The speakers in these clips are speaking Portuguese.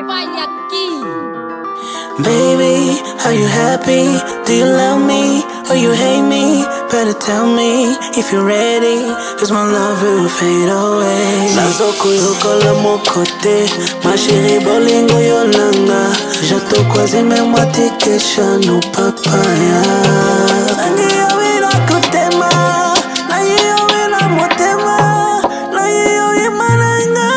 Baby, are you happy? Do you love me or you hate me? Better tell me if you're ready, cause my love will fade away. Nazoko yokola mokote, ma chérie bolingo yolanga. Já tô quase mesmo a te queixar no papaya. Nangi eu ira kutema, nangi eu ira motema, nangi eu imananga.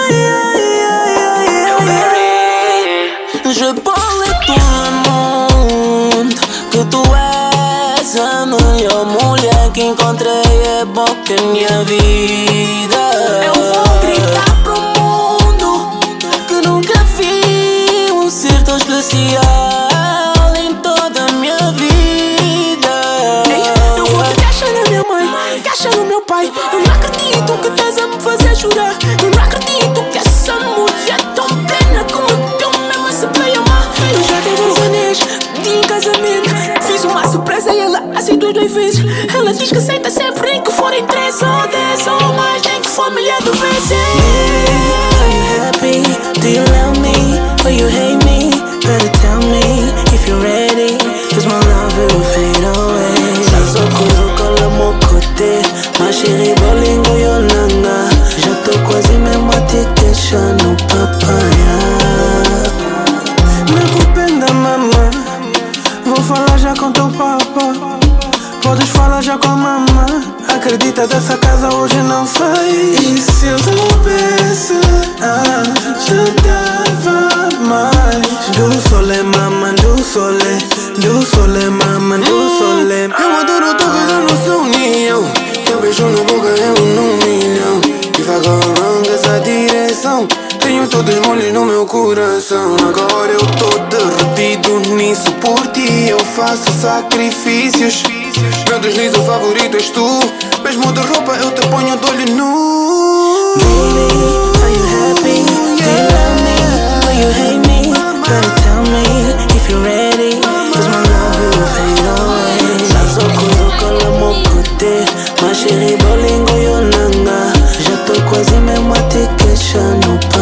Je parle tout le monde que tu és a melhor mulher que encontrei, é bom que minha vida. Eu vou gritar pro mundo que nunca vi ser tão especial em toda a minha vida. Eu vou te caixa na minha mãe, caixa no meu pai. Eu não acredito que estás a me fazer chorar. Eu não acredito que essa mulher tão plena como tu mesmo se vai amar. Eu já dei 2 anéis de casamento, fiz uma surpresa e ela aceitou 2 vezes. Ela diz que aceita sempre, nem que forem 3 ou 10 ou mais, nem que for milhar de vezes. Are you happy? Do you love me or you hate me? Better tell me if you're ready, cause my love will fade away. Nazoko yokola mokote, ma chérie bolingo yolanga. Já tô quase mesmo a te queixar no papaya. Me arrependa, mamã, vou falar já com teu papa. Podes falar já com a mamã. Acredita, dessa casa hoje não sai. E se eu soubesse, já dava mais. Do sole, mamã, do sole, mamã, do sole. Eu adoro tua vida no seu ninho. Teu beijo na boca é 1 no milhão. If I go wrong, essa direção. Tenho todos molhos no meu coração. Agora eu tô derretido nisso. Por ti eu faço sacrifícios. Meu deslize favorito és tu. Mesmo de roupa eu te ponho de olho nu. Baby, are you happy? Do you love me or you hate me? Better tell me if you're ready, cause my love will fade away. Nazoko yokola mokote, ma chérie bolingo yolanga. Já tô quase mesmo a te queixar no